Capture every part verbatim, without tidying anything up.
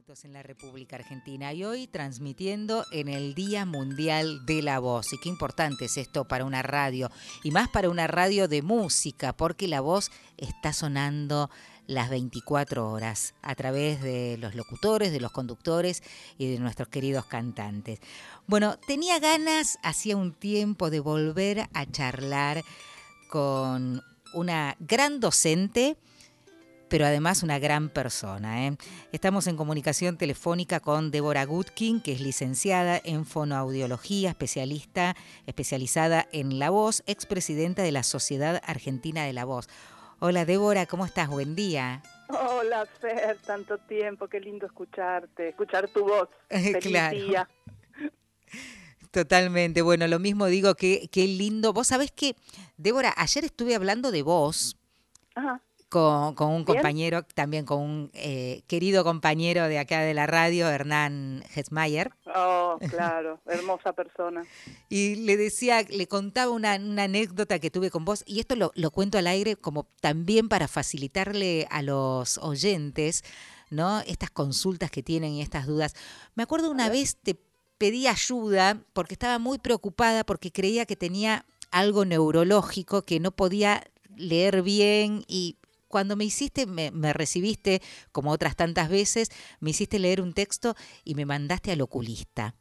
minutos en la República Argentina y hoy transmitiendo en el Día Mundial de la Voz. Y qué importante es esto para una radio, y más para una radio de música, porque la voz está sonando las veinticuatro horas a través de los locutores, de los conductores y de nuestros queridos cantantes. Bueno, tenía ganas hacía un tiempo de volver a charlar con una gran docente, pero además una gran persona, ¿eh? Estamos en comunicación telefónica con Débora Gutkin, que es licenciada en fonoaudiología, especialista, especializada en la voz, expresidenta de la Sociedad Argentina de la Voz. Hola Débora, ¿cómo estás? Buen día. Hola Fer, tanto tiempo, qué lindo escucharte, escuchar tu voz. Feliz Claro. día. Totalmente, bueno, lo mismo digo, que qué lindo. Vos sabés que, Débora, ayer estuve hablando de vos. Ajá. Con, con un ¿Bien? compañero, también con un eh, querido compañero de acá de la radio, Hernán Hesmayer. Oh, claro, hermosa persona. Y le decía, le contaba una, una anécdota que tuve con vos, y esto lo, lo cuento al aire como también para facilitarle a los oyentes, ¿no? Estas consultas que tienen y estas dudas. Me acuerdo una vez te pedí ayuda porque estaba muy preocupada porque creía que tenía algo neurológico, que no podía leer bien, y cuando me hiciste, me, me recibiste, como otras tantas veces, me hiciste leer un texto y me mandaste al oculista.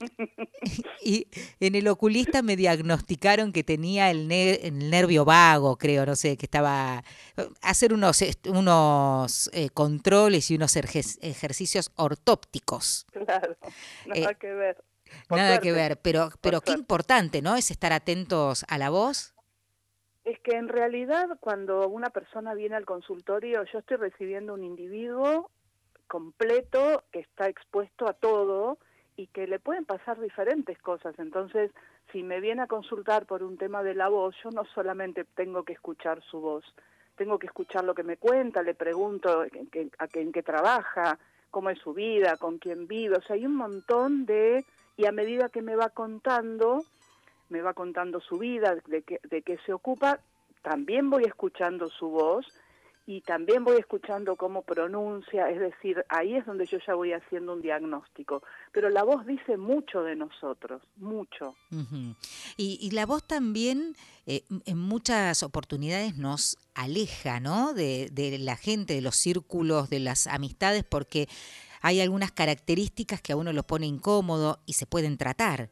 Y en el oculista me diagnosticaron que tenía el, ner- el nervio vago, creo, no sé, que estaba hacer unos unos eh, controles y unos ejer- ejercicios ortópticos. Claro, nada Eh, que ver. Por nada suerte, que ver, pero pero qué suerte. importante, ¿no? Es estar atentos a la voz. Es que en realidad cuando una persona viene al consultorio, yo estoy recibiendo un individuo completo que está expuesto a todo y que le pueden pasar diferentes cosas. Entonces, si me viene a consultar por un tema de la voz, yo no solamente tengo que escuchar su voz, tengo que escuchar lo que me cuenta, le pregunto en qué, a qué, en qué trabaja, cómo es su vida, con quién vive. O sea, hay un montón de... Y a medida que me va contando, me va contando su vida, de qué, de qué se ocupa, también voy escuchando su voz y también voy escuchando cómo pronuncia, es decir, ahí es donde yo ya voy haciendo un diagnóstico. Pero la voz dice mucho de nosotros, mucho. Uh-huh. Y, y la voz también eh, en muchas oportunidades nos aleja, ¿no? De, de la gente, de los círculos, de las amistades, porque hay algunas características que a uno lo pone incómodo y se pueden tratar.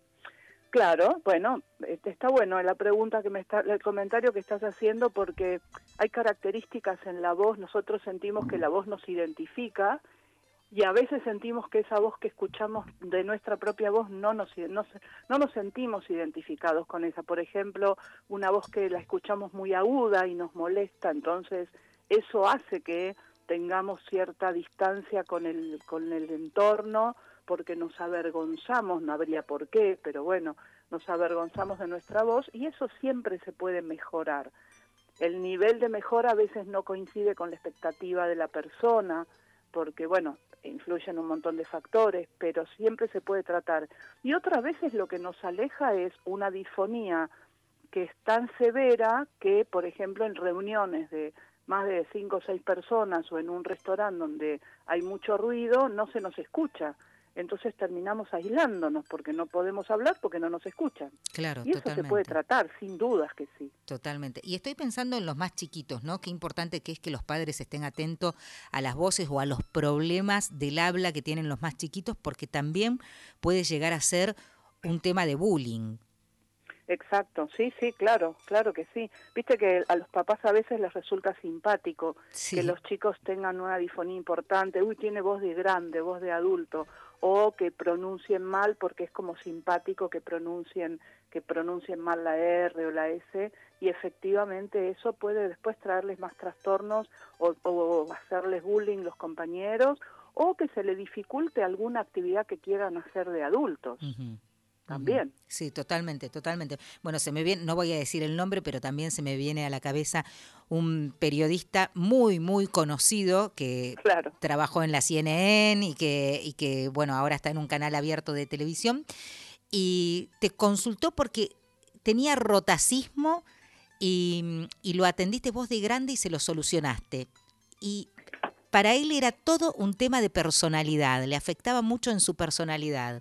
Claro, bueno, este, está bueno la pregunta que me está, el comentario que estás haciendo, porque hay características en la voz. Nosotros sentimos que la voz nos identifica y a veces sentimos que esa voz que escuchamos de nuestra propia voz no nos no, no nos sentimos identificados con esa. Por ejemplo, una voz que la escuchamos muy aguda y nos molesta, entonces eso hace que tengamos cierta distancia con el con el entorno, porque nos avergonzamos, no habría por qué, pero bueno, nos avergonzamos de nuestra voz y eso siempre se puede mejorar. El nivel de mejora a veces no coincide con la expectativa de la persona, porque bueno, influyen un montón de factores, pero siempre se puede tratar. Y otras veces lo que nos aleja es una disfonía que es tan severa que, por ejemplo, en reuniones de más de cinco o seis personas o en un restaurante donde hay mucho ruido, no se nos escucha. Entonces terminamos aislándonos porque no podemos hablar porque no nos escuchan. Claro, y eso totalmente. se puede tratar, sin dudas que sí. Totalmente. Y estoy pensando en los más chiquitos, ¿no? Qué importante que es que los padres estén atentos a las voces o a los problemas del habla que tienen los más chiquitos, porque también puede llegar a ser un tema de bullying. Exacto, sí, sí, claro, claro que sí. Viste que a los papás a veces les resulta simpático Sí. que los chicos tengan una difonía importante, uy, tiene voz de grande, voz de adulto, o que pronuncien mal porque es como simpático que pronuncien que pronuncien mal la R o la S, y efectivamente eso puede después traerles más trastornos o, o hacerles bullying los compañeros, o que se le dificulte alguna actividad que quieran hacer de adultos. Uh-huh. También. Uh-huh. Sí, totalmente, totalmente. Bueno, se me viene, no voy a decir el nombre, pero también se me viene a la cabeza un periodista muy, muy conocido que claro. trabajó en la C N N y que, y que, bueno, ahora está en un canal abierto de televisión, y te consultó porque tenía rotacismo y, y lo atendiste vos de grande y se lo solucionaste. Y para él era todo un tema de personalidad, le afectaba mucho en su personalidad.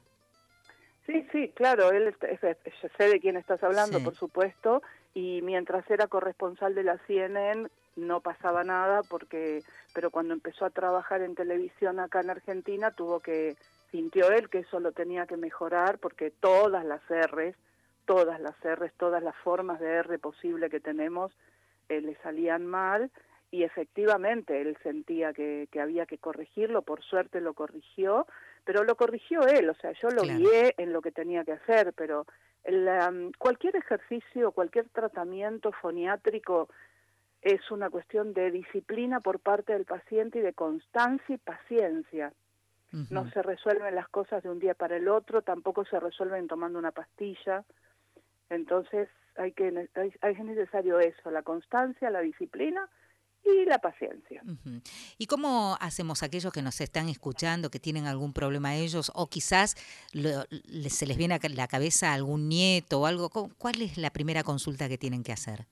Sí, sí, claro, él, yo sé de quién estás hablando, Sí. por supuesto, y mientras era corresponsal de la C N N no pasaba nada, porque, pero cuando empezó a trabajar en televisión acá en Argentina, tuvo que, sintió él que eso lo tenía que mejorar, porque todas las R's, todas las R's, todas las formas de R posible que tenemos, eh, le salían mal, y efectivamente él sentía que, que había que corregirlo, por suerte lo corrigió, pero lo corrigió él, o sea, yo lo Claro. guié en lo que tenía que hacer, pero el, um, cualquier ejercicio, cualquier tratamiento foniátrico es una cuestión de disciplina por parte del paciente y de constancia y paciencia. Uh-huh. No se resuelven las cosas de un día para el otro, tampoco se resuelven tomando una pastilla, entonces hay que hay, es necesario eso, la constancia, la disciplina y la paciencia. Uh-huh. ¿Y cómo hacemos aquellos que nos están escuchando, que tienen algún problema ellos, o quizás lo, se les viene a la cabeza algún nieto o algo? ¿Cuál es la primera consulta que tienen que hacer?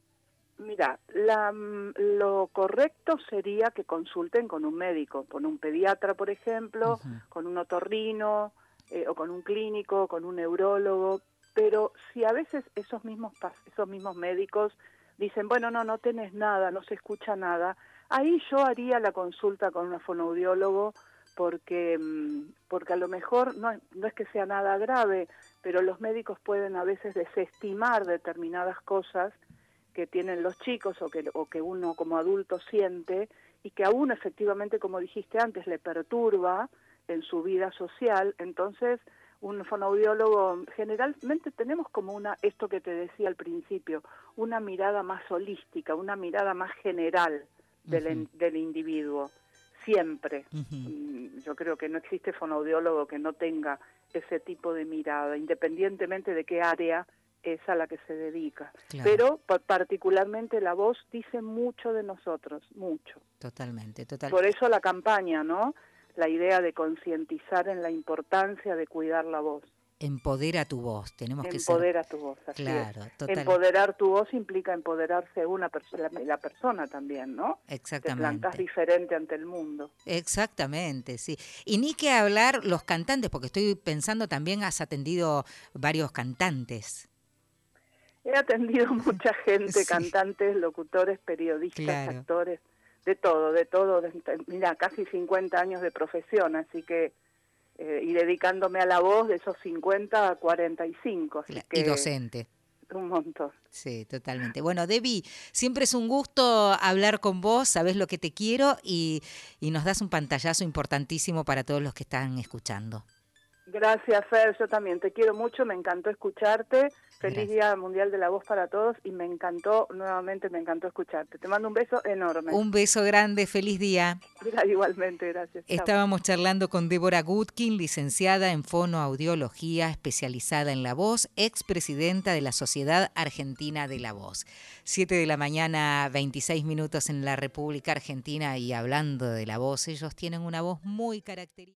Mira, la, lo correcto sería que consulten con un médico, con un pediatra, por ejemplo, uh-huh. con un otorrino, eh, o con un clínico, con un neurólogo, pero si a veces esos mismos, esos mismos médicos dicen, bueno, no, no tenés nada, no se escucha nada, ahí yo haría la consulta con un fonoaudiólogo porque, porque a lo mejor no, no es que sea nada grave, pero los médicos pueden a veces desestimar determinadas cosas que tienen los chicos o que, o que uno como adulto siente y que a uno efectivamente, como dijiste antes, le perturba en su vida social. Entonces, un fonoaudiólogo, generalmente tenemos como una, esto que te decía al principio, una mirada más holística, una mirada más general del, uh-huh. del individuo, siempre. Uh-huh. Yo creo que no existe fonoaudiólogo que no tenga ese tipo de mirada, independientemente de qué área es a la que se dedica. Claro. Pero particularmente la voz dice mucho de nosotros, mucho. Totalmente, totalmente. Por eso la campaña, ¿no? La idea de concientizar en la importancia de cuidar la voz. Empodera tu voz, tenemos que ser... Empodera tu voz, así Claro, es. total. Empoderar tu voz implica empoderarse una persona, la persona también, ¿no? Exactamente. Te plantás diferente ante el mundo. Exactamente, sí. Y ni que hablar los cantantes, porque estoy pensando también has atendido varios cantantes. He atendido mucha gente, sí. Cantantes, locutores, periodistas, claro. Actores, de todo, de todo. De, mira, casi cincuenta años de profesión, así que, eh, y dedicándome a la voz de esos cincuenta a cuarenta y cinco. Así claro. que, y docente. Un montón. Sí, totalmente. Bueno, Debbie, siempre es un gusto hablar con vos, sabés lo que te quiero y, y nos das un pantallazo importantísimo para todos los que están escuchando. Gracias, Fer, yo también te quiero mucho, me encantó escucharte. Feliz Gracias. Día Mundial de la Voz para todos y me encantó, nuevamente me encantó escucharte. Te mando un beso enorme. Un beso grande, feliz día. Igualmente, gracias. Estábamos Chao. charlando con Débora Gutkin, licenciada en fonoaudiología, especializada en la voz, expresidenta de la Sociedad Argentina de la Voz. Siete de la mañana, veintiséis minutos en la República Argentina y hablando de la voz, ellos tienen una voz muy característica.